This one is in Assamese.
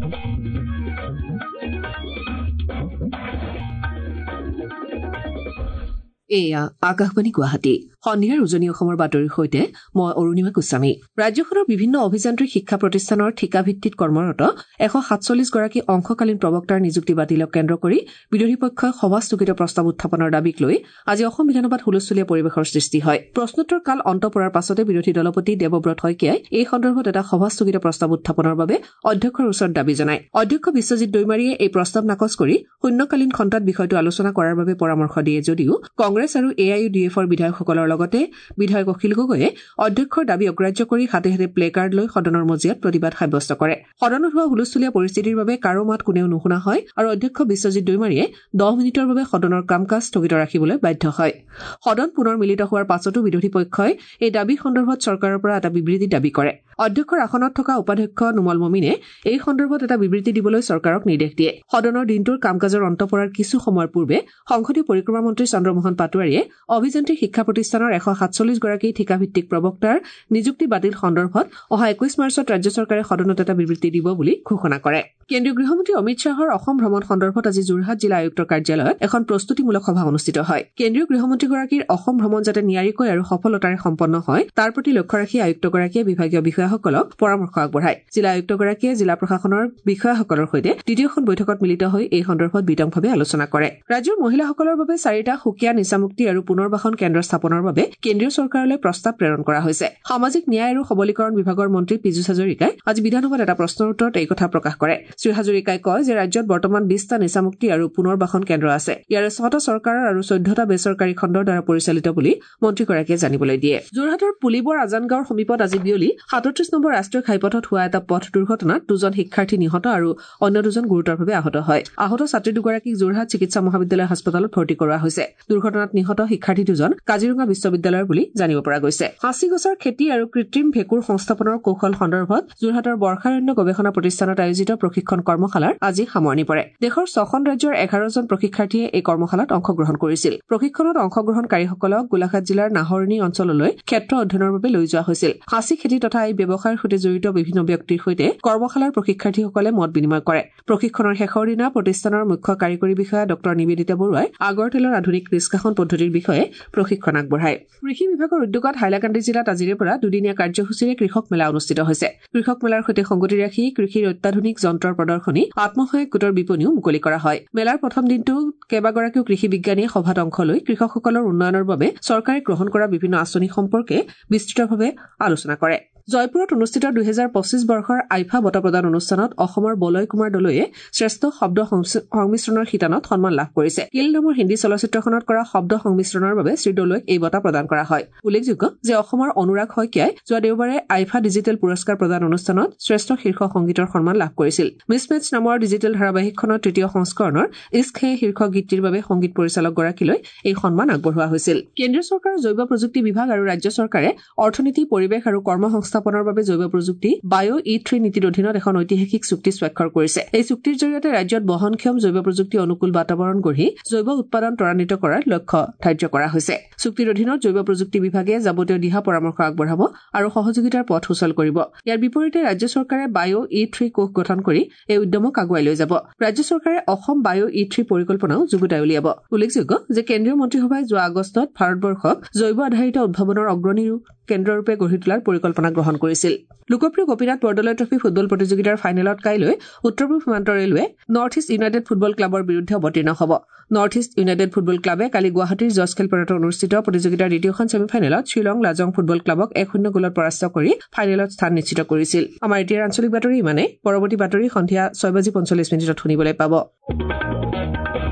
এয়া আকাশবাণী গুৱাহাটী সন্ধিয়াৰ উজনি অসমৰ বাতৰিৰ সৈতে মই অৰুণিমা গোস্বামী। ৰাজ্যখনৰ বিভিন্ন অভিযান্ত্ৰিক শিক্ষা প্ৰতিষ্ঠানৰ ঠিকাভিত্তিত কৰ্মৰত 147 গৰাকী অংশকালীন প্ৰবক্তাৰ নিযুক্তি বাতিলক কেন্দ্ৰ কৰি বিৰোধী পক্ষই সভা স্থগিত প্ৰস্তাৱ উত্থাপনৰ দাবীক লৈ আজি অসম বিধানসভাত হুলস্থুলীয়া পৰিৱেশৰ সৃষ্টি হয়। প্ৰশ্নোত্তৰ কাল অন্ত পৰাৰ পাছতে বিৰোধী দলপতি দেৱব্ৰত শইকীয়াই এই সন্দৰ্ভত এটা সভা স্থগিত প্ৰস্তাৱ উত্থাপনৰ বাবে অধ্যক্ষৰ ওচৰত দাবী জনায়। অধ্যক্ষ বিশ্বজিৎ দৈমাৰীয়ে এই প্ৰস্তাৱ নাকচ কৰি শূন্যকালীন খণ্ডত বিষয়টো আলোচনা কৰাৰ বাবে পৰামৰ্শ দিয়ে যদিও কংগ্ৰেছ আৰু AIUDFৰ বিধায়কসকলৰ লগতে বিধায়ক অখিল গগৈয়ে অধ্যক্ষৰ দাবী অগ্ৰাহ্য কৰি হাতে হাতে প্লে কাৰ্ড লৈ সদনৰ মজিয়াত প্ৰতিবাদ সাব্যস্ত কৰে। সদনত হোৱা হুলস্থুলীয়া পৰিস্থিতিৰ বাবে কাৰো মাত কোনেও নুশুনা হয় আৰু অধ্যক্ষ বিশ্বজিৎ দৈমাৰীয়ে 10 মিনিটৰ বাবে সদনৰ কাম কাজ স্থগিত ৰাখিবলৈ বাধ্য হয়। সদন পুনৰ মিলিত হোৱাৰ পাছতো বিৰোধী পক্ষই এই দাবী সন্দৰ্ভত চৰকাৰৰ পৰা এটা বিবৃতি দাবী কৰে। অধ্যক্ষৰ আসনত থকা উপাধ্যক্ষ নুমল মমিনে এই সন্দৰ্ভত এটা বিবৃতি দিবলৈ চৰকাৰক নিৰ্দেশ দিয়ে। সদনৰ দিনটোৰ কাম কাজৰ অন্ত পৰাৰ কিছু সময়ৰ পূৰ্বে সংসদীয় পৰিক্ৰমা মন্ত্ৰী চন্দ্ৰমোহন পাটোৱাৰীয়ে অভিযান্ত্ৰিক শিক্ষা প্ৰতিষ্ঠানৰ 147 গৰাকী ঠিকাভিত্তিক প্ৰবক্তাৰ নিযুক্তি বাতিল সন্দৰ্ভত অহা 21 মাৰ্চত ৰাজ্য চৰকাৰে সদনত এটা বিবৃতি দিব বুলি ঘোষণা কৰে। কেন্দ্ৰীয় গৃহমন্ত্ৰী অমিত শ্বাহৰ অসম ভ্ৰমণ সন্দৰ্ভত আজি যোৰহাট জিলা আয়ুক্তৰ কাৰ্যালয়ত এখন প্ৰস্তুতিমূলক সভা অনুষ্ঠিত হয়। কেন্দ্ৰীয় গৃহমন্ত্ৰীগৰাকীৰ অসম ভ্ৰমণ যাতে নিয়াৰিকৈ আৰু সফলতাৰে সম্পন্ন হয় তাৰ প্ৰতি লক্ষ্য ৰাখি আয়ুক্তগৰাকীয়ে বিভাগীয় বিষয়াসকলক পৰামৰ্শ আগবঢ়ায়। জিলা আয়ুক্তগৰাকীয়ে জিলা প্ৰশাসনৰ বিষয়াসকলৰ সৈতে দ্বিতীয়খন বৈঠকত মিলিত হৈ এই সন্দৰ্ভত বিতংভাৱে আলোচনা কৰে। ৰাজ্যৰ মহিলাসকলৰ বাবে 4টা সুকীয়া নিচামুক্তি আৰু পুনৰ্বাসন কেন্দ্ৰ স্থাপনৰ বাবে কেন্দ্ৰীয় চৰকাৰলৈ প্ৰস্তাৱ প্ৰেৰণ কৰা হৈছে। সামাজিক ন্যায় আৰু সবলীকৰণ বিভাগৰ মন্ত্ৰী পীযুষ হাজৰিকাই আজি বিধানসভাত এটা প্ৰশ্নৰ উত্তৰত এই কথা প্ৰকাশ কৰে। শ্ৰী হাজৰিকাই কয় যে ৰাজ্যত বৰ্তমান 20টা নিচামুক্তি আৰু পুনৰ্বাসন কেন্দ্ৰ আছে। ইয়াৰে 6টা চৰকাৰৰ আৰু 14টা বেচৰকাৰী খণ্ডৰ দ্বাৰা পৰিচালিত বুলি মন্ত্ৰীগৰাকীয়ে জানিবলৈ দিয়ে। যোৰহাটৰ পুলিবৰ আজানগাঁৱৰ সমীপত আজি বিয়লি 37 নম্বৰ ৰাষ্ট্ৰীয় ঘাইপথত হোৱা এটা পথ দুৰ্ঘটনাত 2জন শিক্ষাৰ্থী নিহত আৰু অন্য 2জন গুৰুতৰভাৱে আহত হয়। আহত ছাত্ৰী দুগৰাকীক যোৰহাট চিকিৎসা মহাবিদ্যালয় হাস্পতালত ভৰ্তি কৰোৱা হৈছে। দুৰ্ঘটনাত নিহত শিক্ষাৰ্থী দুজন কাজিৰঙা বিশ্ববিদ্যালয়ৰ বুলি জানিব পৰা গৈছে। হাঁচি গছৰ খেতি আৰু কৃত্ৰিম ভেঁকুৰ সংস্থাপনৰ কৌশল সন্দৰ্ভত যোৰহাটৰ বৰ্ষাৰণ্য গৱেষণা প্ৰতিষ্ঠানত আয়োজিত প্ৰশিক্ষণ কৰ্মশালাৰ আজি সামৰণি পৰে। দেশৰ 6খন ৰাজ্যৰ 11জন প্ৰশিক্ষাৰ্থীয়ে এই কৰ্মশালাত অংশগ্ৰহণ কৰিছিল। প্ৰশিক্ষণত অংশগ্ৰহণকাৰীসকলক গোলাঘাট জিলাৰ নাহৰণি অঞ্চললৈ ক্ষেত্ৰ অধ্যয়নৰ বাবে লৈ যোৱা হৈছিল। হাঁচি খেতি তথা এই ব্যৱসায়ৰ সৈতে জড়িত বিভিন্ন ব্যক্তিৰ সৈতে কৰ্মশালাৰ প্ৰশিক্ষাৰ্থীসকলে মত বিনিময় কৰে। প্ৰশিক্ষণৰ শেষৰ দিনা প্ৰতিষ্ঠানৰ মুখ্য কাৰিকৰী বিষয়া ডক্টৰ নিবেদিতা বৰুৱাই আগৰতেলৰ আধুনিক নিষ্কাশন পদ্ধতিৰ বিষয়ে প্ৰশিক্ষণ আগবঢ়ায়। কৃষি বিভাগৰ উদ্যোগত হাইলাকান্দি জিলাত আজিৰে পৰা দুদিনীয়া কাৰ্যসূচীৰে কৃষক মেলা অনুষ্ঠিত হৈছে। কৃষক মেলাৰ সৈতে সংগতি ৰাখি কৃষিৰ অত্যাধুনিক যন্ত্ৰৰ প্ৰদৰ্শনী, আত্মসহায়ক গোটৰ বিপণীও মুকলি কৰা হয়। মেলাৰ প্ৰথম দিনটো কেইবাগৰাকীও কৃষি বিজ্ঞানীয়ে সভাত অংশ লৈ কৃষকসকলৰ উন্নয়নৰ বাবে চৰকাৰে গ্ৰহণ কৰা বিভিন্ন আঁচনি সম্পৰ্কে বিস্তৃতভাৱে আলোচনা কৰে। জয়পুৰত অনুষ্ঠিত 2025 বৰ্ষৰ আইফা বঁটা প্ৰদান অনুষ্ঠানত অসমৰ বলয় কুমাৰ দলৈয়ে শ্ৰেষ্ঠ শব্দ সংমিশ্ৰণৰ শিতানত সন্মান লাভ কৰিছে। কিল নামৰ হিন্দী চলচ্চিত্ৰখনত কৰা শব্দ সংমিশ্ৰণৰ বাবে শ্ৰী দলৈক এই বঁটা প্ৰদান কৰা হয়। উল্লেখযোগ্য যে অসমৰ অনুৰাগ শইকীয়াই যোৱা দেওবাৰে আইফা ডিজিটেল পুৰস্কাৰ প্ৰদান অনুষ্ঠানত শ্ৰেষ্ঠ শীৰ্ষ সংগীতৰ সন্মান লাভ কৰিছিল। মিছমেটছ নামৰ ডিজিটেল ধাৰাবাহিকখনৰ 3য় সংস্কৰণৰ ইস্ক হে শীৰ্ষক গীতটিৰ বাবে সংগীত পৰিচালকগৰাকীলৈ এই সন্মান আগবঢ়োৱা হৈছিল। কেন্দ্ৰীয় চৰকাৰৰ জৈৱ প্ৰযুক্তি বিভাগ আৰু ৰাজ্য চৰকাৰে অৰ্থনীতি, পৰিৱেশ আৰু কৰ্মসংস্থাপনৰ বাবে জৈৱ প্ৰযুক্তি বায়'-E3 নীতিৰ অধীনত এখন ঐতিহাসিক চুক্তি স্বাক্ষৰ কৰিছে। এই চুক্তিৰ জৰিয়তে ৰাজ্যত বহনক্ষম জৈৱ প্ৰযুক্তি অনুকূল বাতাবৰণ গঢ়ি জৈৱ উৎপাদন ত্বৰান্বিত কৰাৰ লক্ষ্য ধাৰ্য কৰা হৈছে। চুক্তিৰ অধীনত জৈৱ প্ৰযুক্তি বিভাগে যাৱতীয় দিহা পৰামৰ্শ আগবঢ়াব আৰু সহযোগিতাৰ পথ সুচল কৰিব। ইয়াৰ বিপৰীতে ৰাজ্য চৰকাৰে বায়'-E3 কোষ গঠন কৰি এই উদ্যমক আগুৱাই লৈ যাব। ৰাজ্য চৰকাৰে অসম বায়'-E3 পৰিকল্পনাও যুগুতাই উলিয়াব। উল্লেখযোগ্য যে কেন্দ্ৰীয় মন্ত্ৰীসভাই যোৱা আগষ্টত ভাৰতবৰ্ষক জৈৱ আধাৰিত উদ্ভাৱনৰ অগ্ৰণী কেন্দ্ৰৰূপে গঢ়ি তোলাৰ পৰিকল্পনা গ্ৰহণ কৰিছিল। লোকপ্ৰিয় গোপীনাথ বৰদলৈ ট্ৰফী ফুটবল প্ৰতিযোগিতাৰ ফাইনেলত কাইলৈ উত্তৰ পূব সীমান্ত railway north east united football ক্লাবৰ বিৰুদ্ধে অৱতীৰ্ণ হ'ব। নৰ্থ ইষ্ট ইউনাইটেড ফুটবল ক্লাবে কালি গুৱাহাটীৰ জজ খেলপথাৰত অনুষ্ঠিত প্ৰতিযোগিতাৰ দ্বিতীয়খন ছেমিফাইনেলত শ্বিলং লাজং ফুটবল ক্লাবক 1-0 গ'লত পৰাস্ত কৰি ফাইনেলত স্থান নিশ্চিত কৰিছিল। আমাৰ এতিয়াৰ আঞ্চলিক বাতৰি ইমানেই। পৰৱৰ্তী বাতৰি সন্ধিয়া 6:45 শুনিবলৈ পাব।